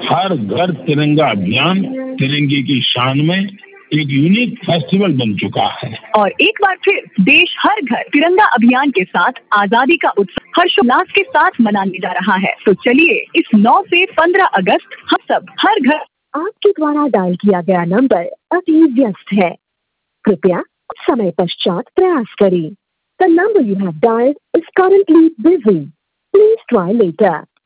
हर घर तिरंगा अभियान तिरंगे की शान में एक यूनिक फेस्टिवल बन चुका है। और एक बार फिर देश हर घर तिरंगा अभियान के साथ आजादी का उत्सव हर्षोल्लास के साथ मनाने जा रहा है। तो चलिए इस 9 से 15 अगस्त हम सब हर घर। आपके द्वारा डायल किया गया नंबर अभी व्यस्त है, कृपया कुछ समय पश्चात प्रयास करें। The number you have dialed is currently busy. Please try later.